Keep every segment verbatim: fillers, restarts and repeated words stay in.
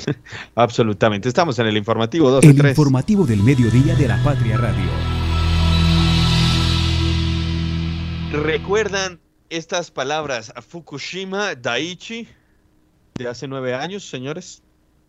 Absolutamente. Estamos en el informativo doce El tres. informativo del mediodía de la Patria Radio. ¿Recuerdan estas palabras a Fukushima Daiichi de hace nueve años, señores?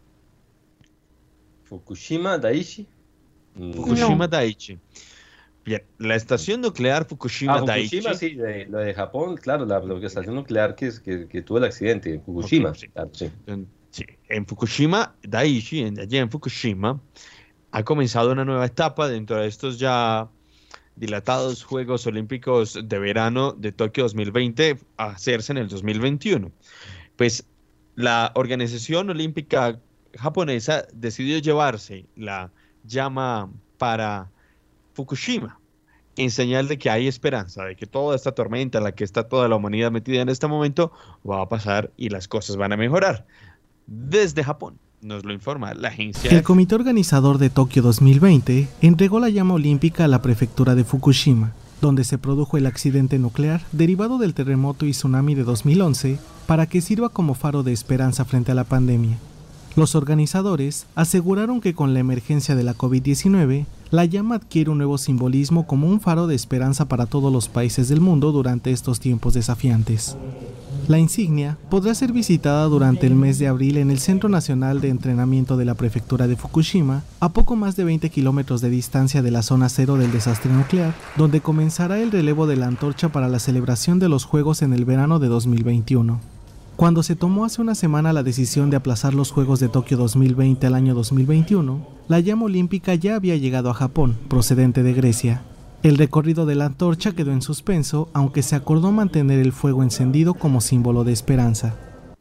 Fukushima Daiichi. Fukushima No. Daiichi. Bien, la estación nuclear Fukushima Ah, Fukushima, Daiichi. sí, de, lo de Japón, claro, la, la estación nuclear que, que, que tuvo el accidente, Fukushima. Ok, sí. Claro, sí. En, sí, en Fukushima Daiichi, en, allí en Fukushima, ha comenzado una nueva etapa dentro de estos ya dilatados Juegos Olímpicos de Verano de Tokio dos mil veinte a hacerse en el dos mil veintiuno. Pues la Organización Olímpica Japonesa decidió llevarse la llama para Fukushima en señal de que hay esperanza, de que toda esta tormenta en la que está toda la humanidad metida en este momento va a pasar y las cosas van a mejorar. Desde Japón nos lo informa la agencia. El comité organizador de Tokio dos mil veinte entregó la llama olímpica a la prefectura de Fukushima, donde se produjo el accidente nuclear derivado del terremoto y tsunami de dos mil once, para que sirva como faro de esperanza frente a la pandemia. Los organizadores aseguraron que con la emergencia de la COVID diecinueve, la llama adquiere un nuevo simbolismo como un faro de esperanza para todos los países del mundo durante estos tiempos desafiantes. La insignia podrá ser visitada durante el mes de abril en el Centro Nacional de Entrenamiento de la Prefectura de Fukushima, a poco más de veinte kilómetros de distancia de la zona cero del desastre nuclear, donde comenzará el relevo de la antorcha para la celebración de los Juegos en el verano de dos mil veintiuno. Cuando se tomó hace una semana la decisión de aplazar los Juegos de Tokio dos mil veinte al año dos mil veintiuno, la llama olímpica ya había llegado a Japón, procedente de Grecia. El recorrido de la antorcha quedó en suspenso, aunque se acordó mantener el fuego encendido como símbolo de esperanza.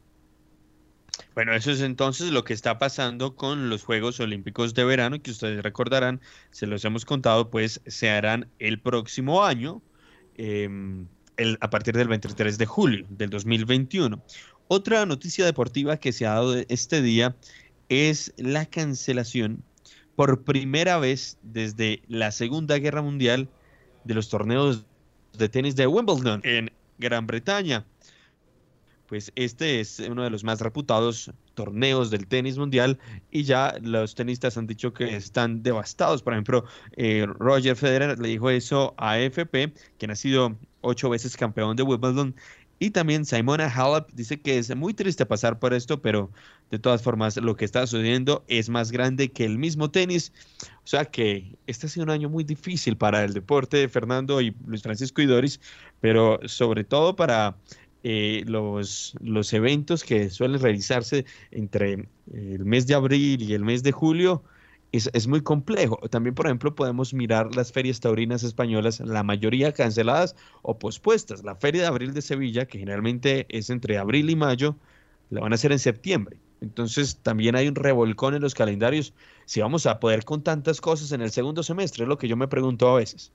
Bueno, eso es entonces lo que está pasando con los Juegos Olímpicos de Verano, que ustedes recordarán, se los hemos contado, pues se harán el próximo año, eh, el, a partir del veintitrés de julio del dos mil veintiuno. Otra noticia deportiva que se ha dado este día es la cancelación por primera vez desde la Segunda Guerra Mundial de los torneos de tenis de Wimbledon en Gran Bretaña. Pues este es uno de los más reputados torneos del tenis mundial y ya los tenistas han dicho que están devastados. Por ejemplo, eh, Roger Federer le dijo eso a A F P, quien ha sido ocho veces campeón de Wimbledon, y también Simona Halep dice que es muy triste pasar por esto, pero de todas formas lo que está sucediendo es más grande que el mismo tenis. O sea que este ha sido un año muy difícil para el deporte, Fernando y Luis Francisco y Doris, pero sobre todo para eh, los, los eventos que suelen realizarse entre el mes de abril y el mes de julio. Es, es muy complejo. También, por ejemplo, podemos mirar las ferias taurinas españolas, la mayoría canceladas o pospuestas. La Feria de Abril de Sevilla, que generalmente es entre abril y mayo, la van a hacer en septiembre. Entonces, también hay un revolcón en los calendarios. Si vamos a poder con tantas cosas en el segundo semestre, es lo que yo me pregunto a veces.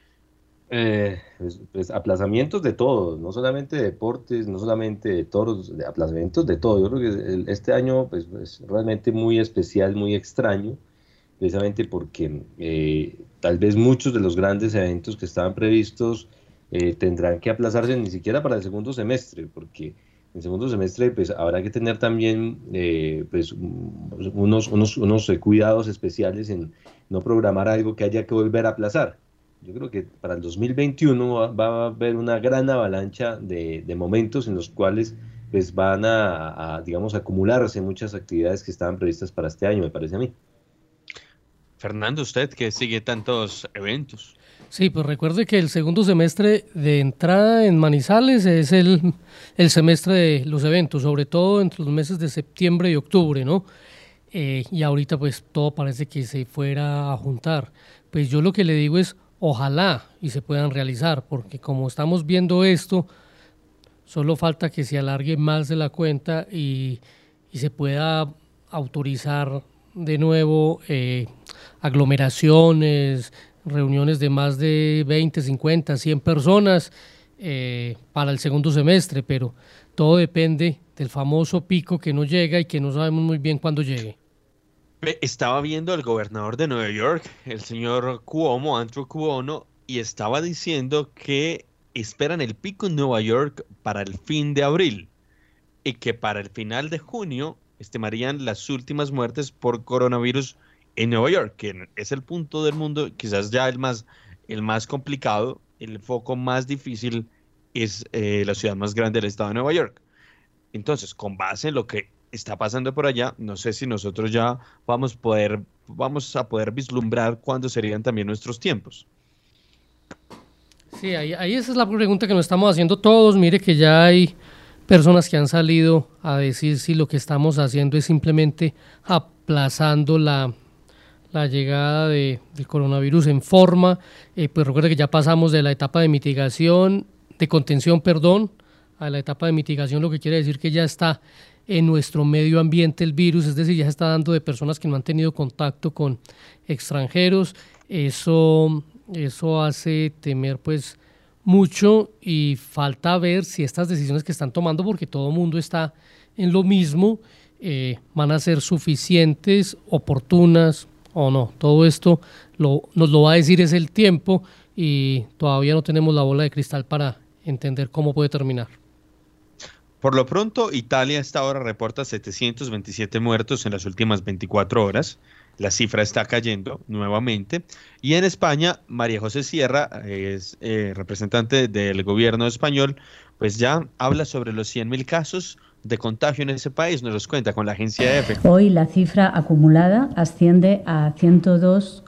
Eh, pues, pues aplazamientos de todo, no solamente de deportes, no solamente de toros, de aplazamientos de todo. Yo creo que el, este año pues, es realmente muy especial, muy extraño, precisamente porque eh, tal vez muchos de los grandes eventos que estaban previstos eh, tendrán que aplazarse ni siquiera para el segundo semestre, porque en el segundo semestre pues habrá que tener también eh, pues, unos, unos, unos eh, cuidados especiales en no programar algo que haya que volver a aplazar. Yo creo que para el dos mil veintiuno va, va a haber una gran avalancha de, de momentos en los cuales pues, van a, a, digamos, acumularse muchas actividades que estaban previstas para este año, me parece a mí. Fernando, usted que sigue tantos eventos. Sí, pues recuerde que el segundo semestre de entrada en Manizales es el, el semestre de los eventos, sobre todo entre los meses de septiembre y octubre, ¿no? Eh, y ahorita pues todo parece que se fuera a juntar. Pues yo lo que le digo es, ojalá y se puedan realizar, porque como estamos viendo esto, solo falta que se alargue más de la cuenta y, y se pueda autorizar de nuevo eh, aglomeraciones, reuniones de más de veinte, cincuenta, cien personas eh, para el segundo semestre, pero todo depende del famoso pico que no llega y que no sabemos muy bien cuándo llegue. Estaba viendo al gobernador de Nueva York, el señor Cuomo, Andrew Cuomo, y estaba diciendo que esperan el pico en Nueva York para el fin de abril y que para el final de junio estimarían las últimas muertes por coronavirus en Nueva York, que es el punto del mundo, quizás ya el más, el más complicado, el foco más difícil es eh, la ciudad más grande del estado de Nueva York. Entonces, con base en lo que está pasando por allá, no sé si nosotros ya vamos, poder, vamos a poder vislumbrar cuándo serían también nuestros tiempos. Sí, ahí, ahí esa es la pregunta que nos estamos haciendo todos. Mire que ya hay personas que han salido a decir si lo que estamos haciendo es simplemente aplazando la, la llegada de, del coronavirus en forma. Eh, pues recuerda que ya pasamos de la etapa de mitigación, de contención, perdón, a la etapa de mitigación, lo que quiere decir que ya está en nuestro medio ambiente el virus, es decir, ya se está dando de personas que no han tenido contacto con extranjeros. Eso, eso hace temer pues mucho y falta ver si estas decisiones que están tomando, porque todo el mundo está en lo mismo, eh, van a ser suficientes, oportunas o no. Todo esto lo, nos lo va a decir es el tiempo y todavía no tenemos la bola de cristal para entender cómo puede terminar. Por lo pronto, Italia hasta ahora reporta setecientos veintisiete muertos en las últimas veinticuatro horas. La cifra está cayendo nuevamente. Y en España, María José Sierra, es eh, representante del gobierno español, pues ya habla sobre los cien mil casos de contagio en ese país. Nos los cuenta con la agencia EFE. Hoy la cifra acumulada asciende a ciento dos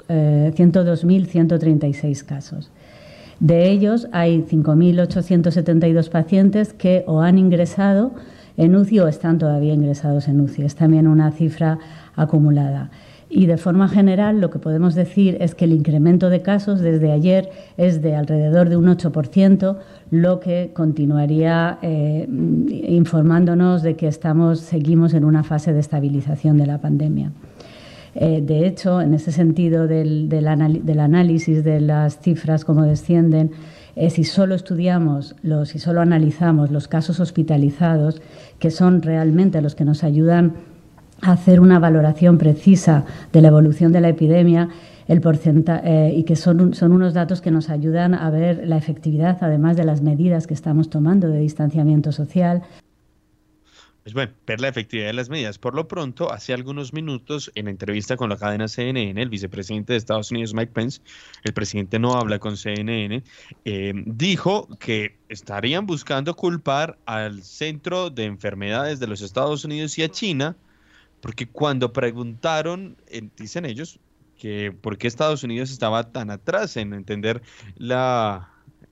mil ciento treinta y seis casos. De ellos hay cinco mil ochocientos setenta y dos pacientes que o han ingresado en U C I o están todavía ingresados en U C I. Es también una cifra acumulada. Y de forma general lo que podemos decir es que el incremento de casos desde ayer es de alrededor de un ocho por ciento, lo que continuaría eh, informándonos de que estamos, seguimos en una fase de estabilización de la pandemia. Eh, de hecho, en ese sentido del, del, anal, del análisis de las cifras, cómo descienden, eh, si solo estudiamos, los, si solo analizamos los casos hospitalizados, que son realmente los que nos ayudan a hacer una valoración precisa de la evolución de la epidemia, el porcentaje, eh, y que son, son unos datos que nos ayudan a ver la efectividad, además de las medidas que estamos tomando de distanciamiento social. Pues bueno, ver la efectividad de las medidas. Por lo pronto, hace algunos minutos, en entrevista con la cadena C N N, el vicepresidente de Estados Unidos, Mike Pence, el presidente no habla con C N N, eh, dijo que estarían buscando culpar al Centro de Enfermedades de los Estados Unidos y a China, porque cuando preguntaron, eh, dicen ellos, que por qué Estados Unidos estaba tan atrás en entender la...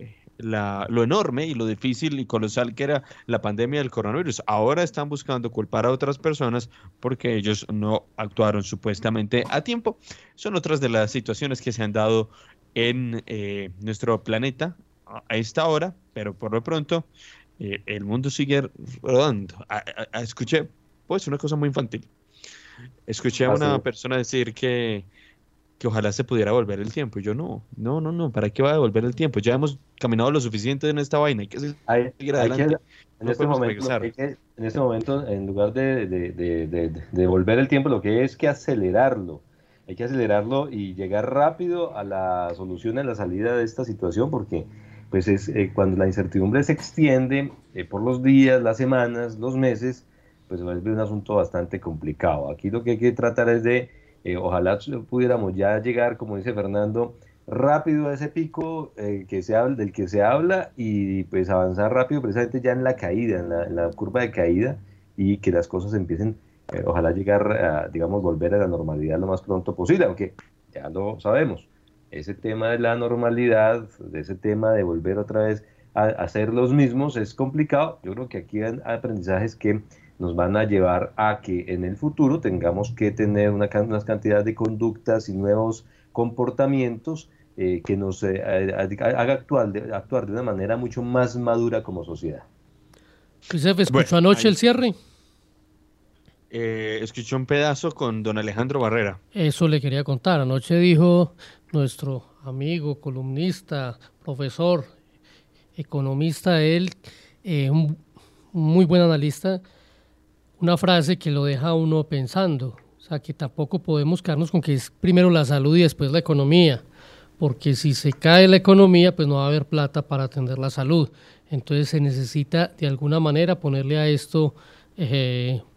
La, lo enorme y lo difícil y colosal que era la pandemia del coronavirus. Ahora están buscando culpar a otras personas porque ellos no actuaron supuestamente a tiempo. Son otras de las situaciones que se han dado en eh, nuestro planeta a esta hora, pero por lo pronto eh, el mundo sigue rodando. A, a, a, escuché, pues una cosa muy infantil. Escuché a una persona decir que que ojalá se pudiera volver el tiempo. Y yo no, no, no, no, ¿para qué va a devolver el tiempo? Ya hemos caminado lo suficiente en esta vaina, hay que seguir hay, adelante. Hay que, en, no este momento, hay que, en este momento, en lugar de, de, de, de, de devolver el tiempo, lo que es que acelerarlo. Hay que acelerarlo y llegar rápido a la solución, a la salida de esta situación, porque pues es eh, cuando la incertidumbre se extiende eh, por los días, las semanas, los meses, pues vuelve un asunto bastante complicado. Aquí lo que hay que tratar es de Eh, ojalá pudiéramos ya llegar, como dice Fernando, rápido a ese pico eh, que se habla, del que se habla y pues avanzar rápido precisamente ya en la caída, en la, en la curva de caída y que las cosas empiecen, eh, ojalá llegar a, digamos, volver a la normalidad lo más pronto posible, aunque ya lo sabemos, ese tema de la normalidad, de ese tema de volver otra vez a, a ser los mismos es complicado. Yo creo que aquí hay aprendizajes que nos van a llevar a que en el futuro tengamos que tener una, una cantidad de conductas y nuevos comportamientos eh, que nos eh, haga actuar de, actuar de una manera mucho más madura como sociedad. Josef, ¿escuchó bueno, anoche ahí, el cierre? Eh, escuchó un pedazo con don Alejandro Barrera. Eso le quería contar. Anoche dijo nuestro amigo, columnista, profesor, economista, él, eh, un muy buen analista, una frase que lo deja a uno pensando, o sea, que tampoco podemos quedarnos con que es primero la salud y después la economía, porque si se cae la economía, pues no va a haber plata para atender la salud. Entonces se necesita de alguna manera ponerle a esto eh,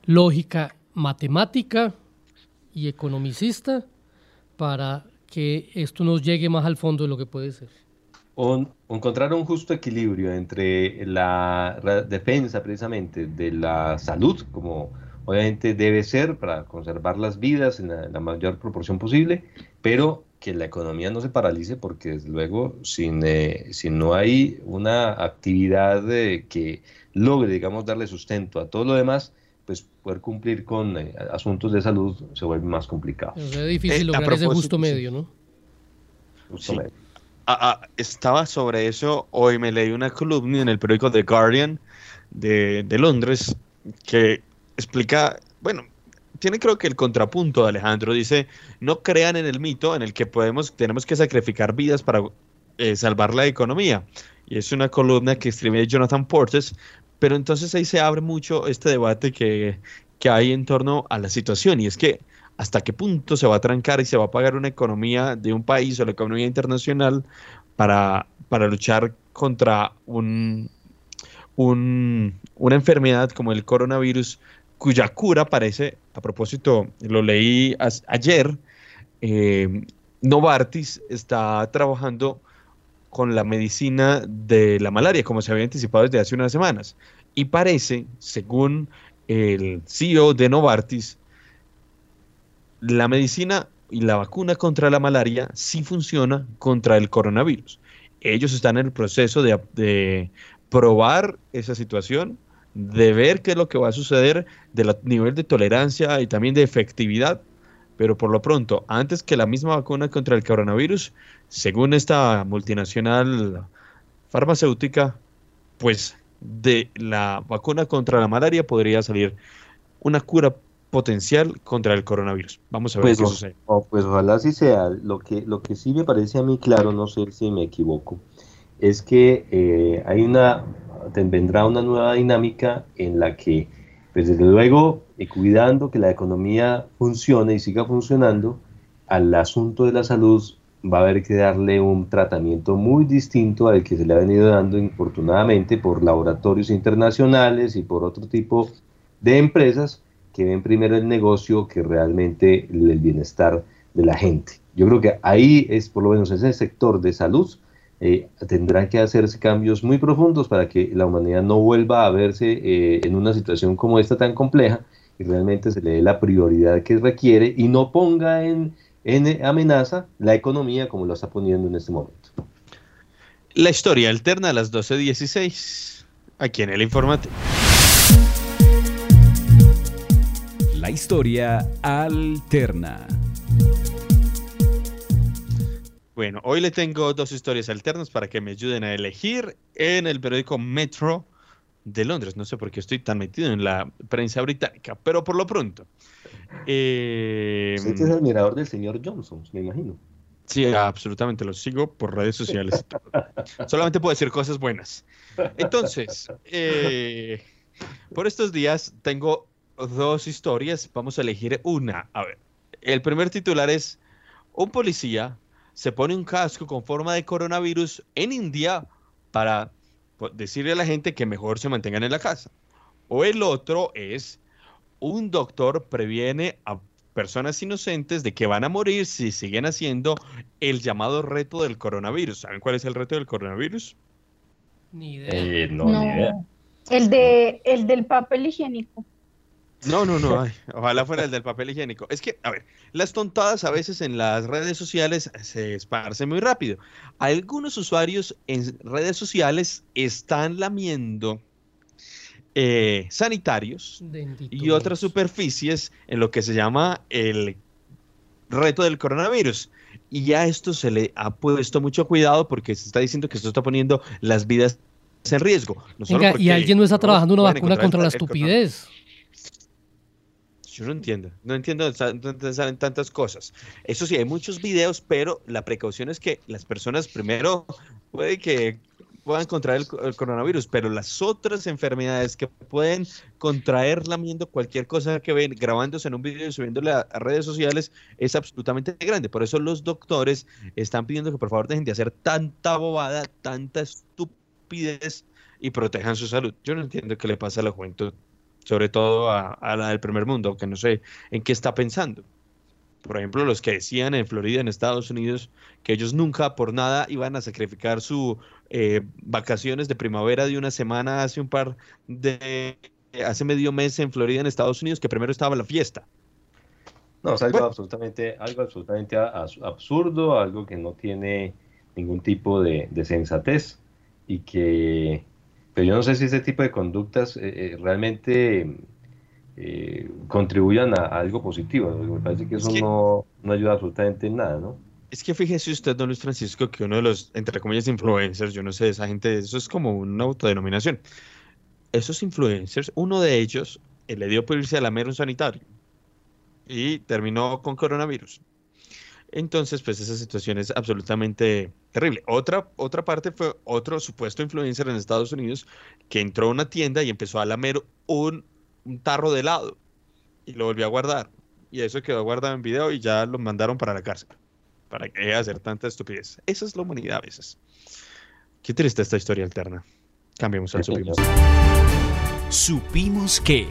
lógica matemática y economicista para que esto nos llegue más al fondo de lo que puede ser. Un, encontrar un justo equilibrio entre la re- defensa precisamente de la salud, como obviamente debe ser para conservar las vidas en la, en la mayor proporción posible, pero que la economía no se paralice, porque desde luego sin, eh, si no hay una actividad eh, que logre, digamos, darle sustento a todo lo demás, pues poder cumplir con eh, asuntos de salud se vuelve más complicado. O sea, es difícil Eh, a lograr ese propósito, justo sí. medio, ¿no? Justo Sí. medio. Ah, ah, estaba sobre eso, hoy me leí una columna en el periódico The Guardian de, de Londres que explica, bueno, tiene creo que el contrapunto de Alejandro, dice, no crean en el mito en el que podemos, tenemos que sacrificar vidas para eh, salvar la economía. Y es una columna que escribe Jonathan Portes, pero entonces ahí se abre mucho este debate que, que hay en torno a la situación, y es que hasta qué punto se va a trancar y se va a pagar una economía de un país o la economía internacional para, para luchar contra un, un, una enfermedad como el coronavirus, cuya cura parece, a propósito, lo leí as, ayer, eh, Novartis está trabajando con la medicina de la malaria, como se había anticipado desde hace unas semanas. Y parece, según el C E O de Novartis, la medicina y la vacuna contra la malaria sí funciona contra el coronavirus. Ellos están en el proceso de, de probar esa situación, de ver qué es lo que va a suceder, del nivel de tolerancia y también de efectividad, pero por lo pronto, antes que la misma vacuna contra el coronavirus, según esta multinacional farmacéutica, pues de la vacuna contra la malaria podría salir una cura potencial contra el coronavirus. Vamos a ver Pues, qué o- sucede. o- pues ojalá así sea. Lo que, lo que sí me parece a mí claro, no sé si me equivoco, es que eh, hay una, te- vendrá una nueva dinámica en la que, pues desde luego, y cuidando que la economía funcione y siga funcionando, al asunto de la salud va a haber que darle un tratamiento muy distinto al que se le ha venido dando infortunadamente por laboratorios internacionales y por otro tipo de empresas que ven primero el negocio que realmente el bienestar de la gente. Yo creo que ahí es, por lo menos en ese sector de salud, eh, tendrán que hacerse cambios muy profundos para que la humanidad no vuelva a verse eh, en una situación como esta tan compleja y realmente se le dé la prioridad que requiere y no ponga en, en amenaza la economía como lo está poniendo en este momento. La historia alterna a las doce dieciséis, aquí en el Informativo. La historia alterna. Bueno, hoy le tengo dos historias alternas para que me ayuden a elegir en el periódico Metro de Londres. No sé por qué estoy tan metido en la prensa británica, pero por lo pronto. Eh, Usted es admirador del señor Johnson, me imagino. sí, absolutamente, lo sigo por redes sociales y todo. Solamente puedo decir cosas buenas. Entonces, eh, por estos días tengo dos historias. Vamos a elegir una. A ver, el primer titular es: un policía se pone un casco con forma de coronavirus en India para pues, decirle a la gente que mejor se mantengan en la casa. O el otro es: un doctor previene a personas inocentes de que van a morir si siguen haciendo el llamado reto del coronavirus. ¿Saben cuál es el reto del coronavirus? Ni idea. Eh, no, No, ni idea. el de el del papel higiénico. No, no, no, ay, ojalá fuera el del papel higiénico. Es que, a ver, las tontadas a veces en las redes sociales se esparcen muy rápido. Algunos usuarios en redes sociales están lamiendo eh, sanitarios Bendito y otras Dios. superficies en lo que se llama el reto del coronavirus. Y a esto se le ha puesto mucho cuidado porque se está diciendo que esto está poniendo las vidas en riesgo. No solo Venga, y porque alguien no está no trabajando una pueden vacuna encontrar contra la el- el coronavirus. estupidez. Yo no entiendo, no entiendo, saben saben tantas cosas. Eso sí, hay muchos videos, pero la precaución es que las personas primero puede que puedan contraer el, co- el coronavirus, pero las otras enfermedades que pueden contraer lamiendo cualquier cosa que ven, grabándose en un video y subiéndole a, a redes sociales, es absolutamente grande. Por eso los doctores están pidiendo que por favor dejen de hacer tanta bobada, tanta estupidez y protejan su salud. Yo no entiendo qué le pasa a la juventud. sobre todo a, a la del primer mundo, que no sé en qué está pensando. Por ejemplo, los que decían en Florida, en Estados Unidos, que ellos nunca por nada iban a sacrificar sus eh, vacaciones de primavera de una semana hace un par de, hace medio mes en Florida, en Estados Unidos, que primero estaba la fiesta. No, es algo Bueno, absolutamente, algo absolutamente a- as- absurdo, algo que no tiene ningún tipo de, de sensatez y que, pero yo no sé si ese tipo de conductas eh, eh, realmente eh, contribuyan a, a algo positivo. Me parece que es eso que, no, no ayuda absolutamente en nada, ¿no? es que fíjese usted, don Luis Francisco, que uno de los, entre comillas, influencers, yo no sé, esa gente, eso es como una autodenominación. Esos influencers, uno de ellos eh, le dio por irse a lamer un sanitario y terminó con coronavirus. Entonces, pues esa situación es absolutamente terrible. Otra, otra parte fue otro supuesto influencer en Estados Unidos que entró a una tienda y empezó a lamer un, un tarro de helado y lo volvió a guardar. Y eso quedó guardado en video y ya lo mandaron para la cárcel. ¿Para que deje de hacer tanta estupidez? Esa es la humanidad a veces. Qué triste esta historia alterna. Cambiemos Sí, al señor. supimos. Supimos que.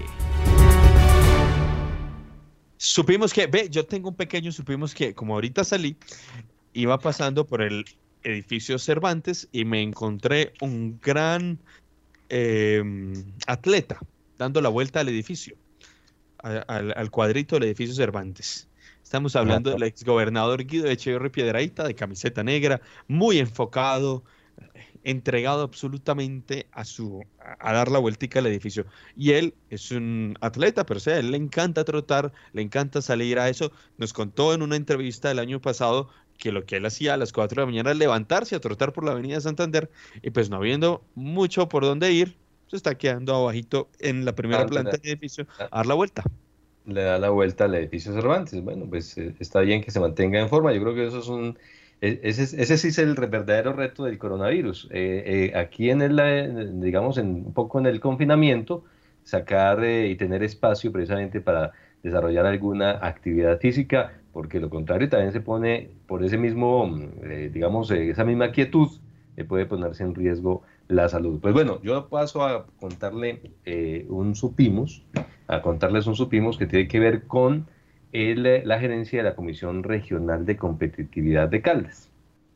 Supimos que, ve, yo tengo un pequeño, supimos que, como ahorita salí, iba pasando por el edificio Cervantes y me encontré un gran eh, atleta dando la vuelta al edificio, a- al, al cuadrito del edificio Cervantes. Estamos hablando del exgobernador Guido Echeverri Piedrahita, de camiseta negra, muy enfocado, entregado absolutamente a su a, a dar la vueltica al edificio. Y él es un atleta, pero o sea, a él le encanta trotar, le encanta salir a eso. Nos contó en una entrevista del año pasado que lo que él hacía a las cuatro de la mañana es levantarse a trotar por la avenida Santander y pues no habiendo mucho por dónde ir, se está quedando abajito en la primera Ah, planta le, del edificio a dar la vuelta. le da la vuelta al edificio Cervantes. Bueno, pues eh, está bien que se mantenga en forma. Yo creo que eso es un, e- ese, es- ese sí es el re- verdadero reto del coronavirus. Eh, eh, aquí en el, eh, digamos, en, un poco en el confinamiento, sacar eh, y tener espacio precisamente para desarrollar alguna actividad física, porque lo contrario también se pone por ese mismo, mm, eh, digamos, eh, esa misma quietud, eh, puede ponerse en riesgo la salud. Pues bueno, yo paso a contarle eh, un supimos, a contarles un supimos que tiene que ver con el, la gerencia de la Comisión Regional de Competitividad de Caldas.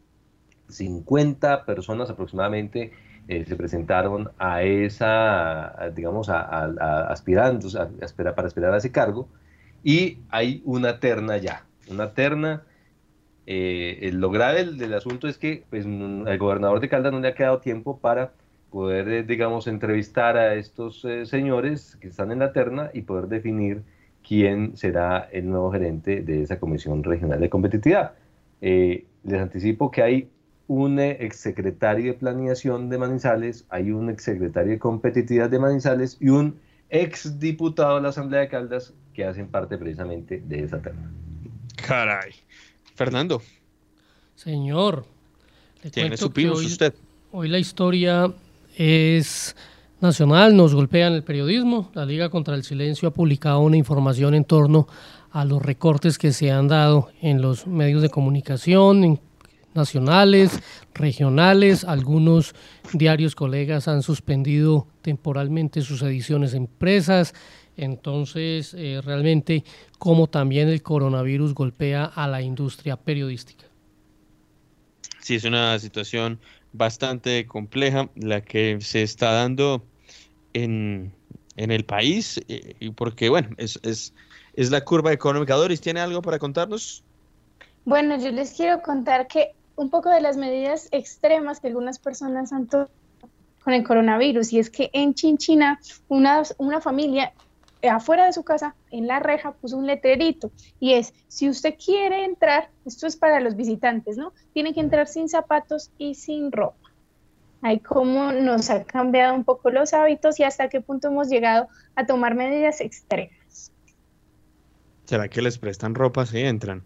cincuenta personas aproximadamente eh, se presentaron a esa, a, digamos, a, a, a aspirantes, a, a esperar, para esperar a ese cargo, y hay una terna ya, una terna. Eh, el- lo grave del, del asunto es que pues, mm, al gobernador de Caldas no le ha quedado tiempo para poder, eh, digamos, entrevistar a estos eh, señores que están en la terna y poder definir quién será el nuevo gerente de esa Comisión Regional de Competitividad. Eh, les anticipo que hay un eh, exsecretario de Planeación de Manizales, hay un exsecretario de Competitividad de Manizales y un exdiputado de la Asamblea de Caldas que hacen parte precisamente de esa terna. Caray. Fernando, Señor, le tiene cuento que supimos hoy, usted. hoy la historia es nacional, nos golpea en el periodismo. La Liga contra el Silencio ha publicado una información en torno a los recortes que se han dado en los medios de comunicación en- nacionales, regionales. Algunos diarios colegas han suspendido temporalmente sus ediciones impresas. Entonces, eh, realmente, como también el coronavirus golpea a la industria periodística. Sí, es una situación bastante compleja la que se está dando en, en el país, eh, y porque, bueno, es, es, es la curva económica. Doris, ¿tiene algo para contarnos? Bueno, yo les quiero contar que un poco de las medidas extremas que algunas personas han tomado con el coronavirus, y es que en Chinchina una, una familia eh, afuera de su casa, en la reja, puso un letrerito y es, si usted quiere entrar, esto es para los visitantes, ¿no? Tiene que entrar sin zapatos y sin ropa. Ahí como nos ha cambiado un poco los hábitos y hasta qué punto hemos llegado a tomar medidas extremas. ¿Será que les prestan ropa si entran?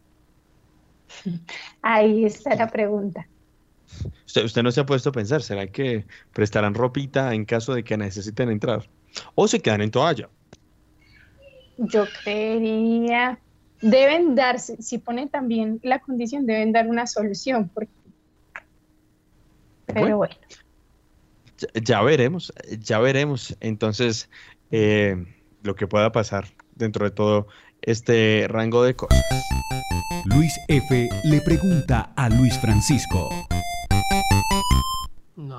Ahí está la pregunta. Usted, usted no se ha puesto a pensar, ¿será que prestarán ropita en caso de que necesiten entrar? ¿O se quedan en toalla? Yo creería, deben darse, si ponen también la condición, deben dar una solución, porque, pero Bueno, bueno. ya, ya veremos, ya veremos. Entonces, eh, lo que pueda pasar dentro de todo este rango de cosas. Luis F. le pregunta a Luis Francisco. No.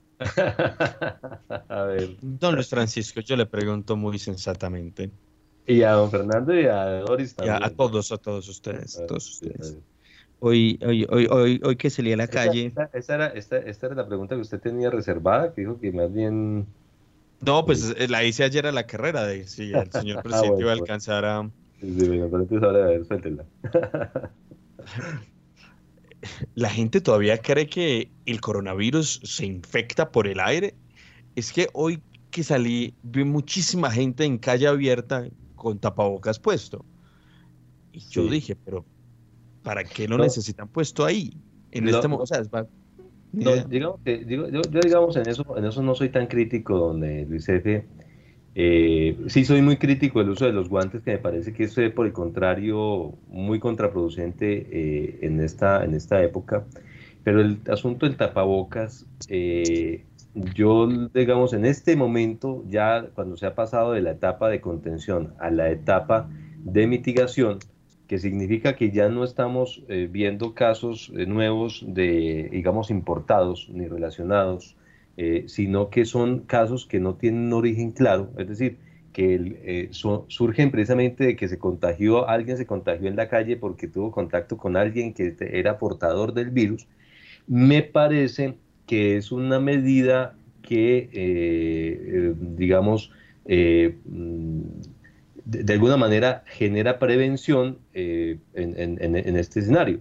A ver. Don Luis Francisco, yo le pregunto muy sensatamente. Y a don Fernando y a Doris Y también. a, a todos, a todos ustedes, A a ver, todos sí, a ustedes. ver. Hoy, hoy, hoy, hoy, hoy que salí a la Esa, calle. esa- esa era, esta, esta era la pregunta que usted tenía reservada, que dijo que más bien... No, pues eh, la hice ayer a la carrera de si el señor Ah, presidente bueno, iba a bueno. alcanzar a. Sí, sí, bueno, pero entonces ahora a ver, suéltela. La gente todavía cree que el coronavirus se infecta por el aire. Es que hoy que salí vi muchísima gente en calle abierta con tapabocas puesto. Y yo Sí. dije, pero ¿para qué lo No, necesitan puesto ahí? En lo- este momento, lo- o sea, es va- ni no, idea. digamos que, digo, yo, yo digamos en eso, en eso no soy tan crítico, don eh, Luis F. Eh, sí soy muy crítico del uso de los guantes, que me parece que eso es por el contrario muy contraproducente eh, en esta, en esta época. Pero el asunto del tapabocas, eh, yo digamos en este momento, ya cuando se ha pasado de la etapa de contención a la etapa de mitigación, que significa que ya no estamos eh, viendo casos eh, nuevos de, digamos, importados ni relacionados, eh, sino que son casos que no tienen un origen claro, es decir, que el, eh, so- surgen precisamente de que se contagió, alguien se contagió en la calle porque tuvo contacto con alguien que te- era portador del virus. Me parece que es una medida que, eh, eh, digamos, eh, mm, de, de alguna manera genera prevención eh, en, en- en- en este escenario.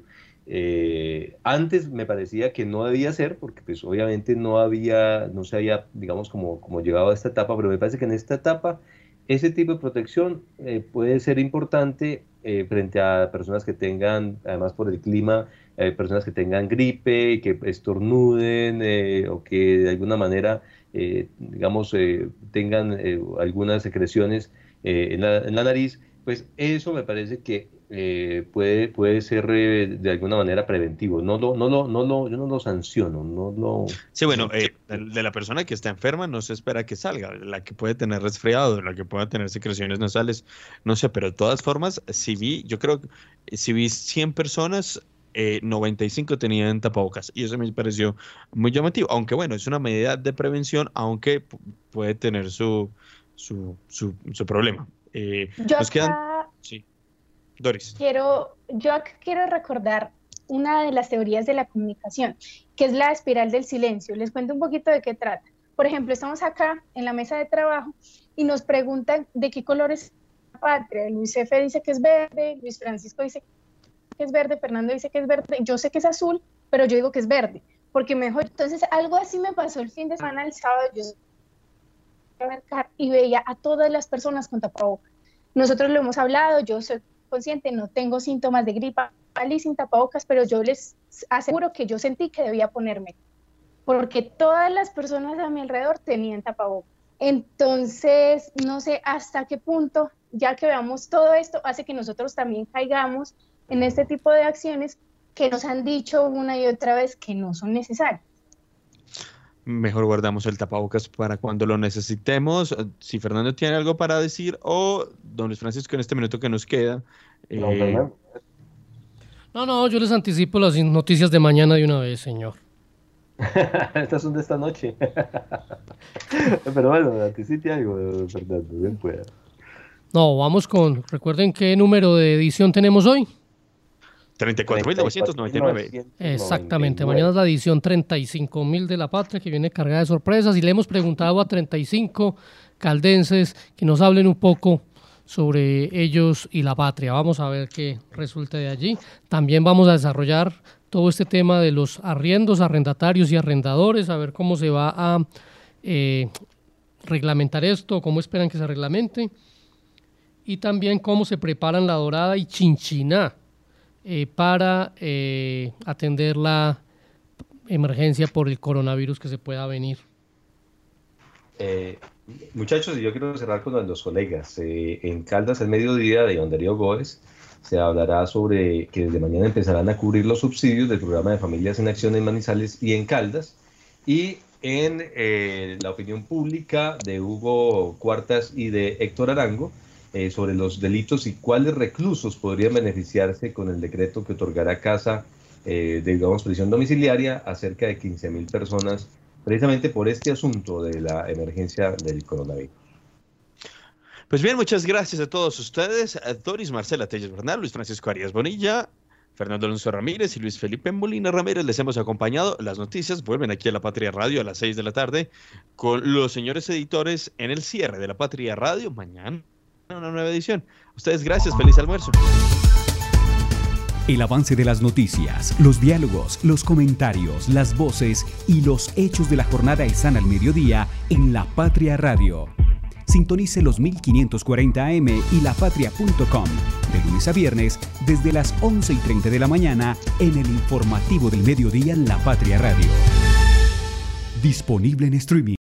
Eh, antes me parecía que no debía ser, porque pues obviamente no había, no se había, digamos, como, como llegado a esta etapa, pero me parece que en esta etapa ese tipo de protección eh, puede ser importante eh, frente a personas que tengan, además por el clima, eh, personas que tengan gripe y que estornuden eh, o que de alguna manera, eh, digamos, eh, tengan eh, algunas secreciones eh, en la, en la nariz, pues eso me parece que eh, puede, puede ser eh, de alguna manera preventivo. No lo, no lo, no lo, yo no lo sanciono, no lo... Sí, bueno, eh, de de la persona que está enferma no se espera que salga, la que puede tener resfriado, la que pueda tener secreciones nasales, no sé, pero de todas formas, si vi, yo creo que eh, si vi cien personas, eh, noventa y cinco tenían tapabocas y eso me pareció muy llamativo, aunque bueno, es una medida de prevención, aunque pu- puede tener su, su, su, su problema. Eh, Yo nos quedan, acá sí, Doris. quiero, yo acá quiero recordar una de las teorías de la comunicación, que es la espiral del silencio. Les cuento un poquito de qué trata. Por ejemplo, estamos acá en la mesa de trabajo y nos preguntan de qué color es la patria. Luis F. dice que es verde, Luis Francisco dice que es verde, Fernando dice que es verde, yo sé que es azul, pero yo digo que es verde, porque mejor. Entonces, algo así me pasó el fin de semana, el sábado, yo a mercar y veía a todas las personas con tapabocas. Nosotros lo hemos hablado, yo soy consciente, no tengo síntomas de gripa y sin tapabocas, pero yo les aseguro que yo sentí que debía ponerme, porque todas las personas a mi alrededor tenían tapabocas. Entonces, no sé hasta qué punto, ya que veamos todo esto, hace que nosotros también caigamos en este tipo de acciones que nos han dicho una y otra vez que no son necesarias. Mejor guardamos el tapabocas para cuando lo necesitemos. Si Fernando tiene algo para decir o don Luis Francisco en este minuto que nos queda. No, eh, Fernando. No, no, yo les anticipo las noticias de mañana de una vez, señor. Estas son de esta noche. Pero bueno, anticipe algo, Fernando, bien pueda. No, vamos con, recuerden qué número de edición tenemos hoy. treinta y cuatro mil novecientos noventa y nueve. Exactamente, mañana es la edición treinta y cinco mil de La Patria, que viene cargada de sorpresas, y le hemos preguntado a treinta y cinco caldenses que nos hablen un poco sobre ellos y la patria. Vamos a ver qué resulta de allí. También vamos a desarrollar todo este tema de los arriendos, arrendatarios y arrendadores, a ver cómo se va a eh, reglamentar esto, cómo esperan que se reglamente, y también cómo se preparan La Dorada y Chinchiná eh, para eh, atender la emergencia por el coronavirus que se pueda venir. Eh, muchachos, yo quiero cerrar con los colegas. Eh, en Caldas, al mediodía de Darío Gómez, se hablará sobre que desde mañana empezarán a cubrir los subsidios del programa de Familias en Acción en Manizales y en Caldas. Y en eh, la opinión pública de Hugo Cuartas y de Héctor Arango eh, sobre los delitos y cuáles reclusos podrían beneficiarse con el decreto que otorgará casa eh, de, digamos, prisión domiciliaria a cerca de quince mil personas, precisamente por este asunto de la emergencia del coronavirus. Pues bien, muchas gracias a todos ustedes, a Doris Marcela Telles Bernal, Luis Francisco Arias Bonilla, Fernando Alonso Ramírez y Luis Felipe Molina Ramírez. Les hemos acompañado. Las noticias vuelven aquí a La Patria Radio a las seis de la tarde con los señores editores en el cierre de La Patria Radio. Mañana una nueva edición. Ustedes gracias, feliz almuerzo. El avance de las noticias, los diálogos, los comentarios, las voces y los hechos de la jornada están al mediodía en La Patria Radio. Sintonice los mil quinientos cuarenta A M y lapatria punto com de lunes a viernes desde las once y treinta de la mañana en el informativo del mediodía en La Patria Radio. Disponible en streaming.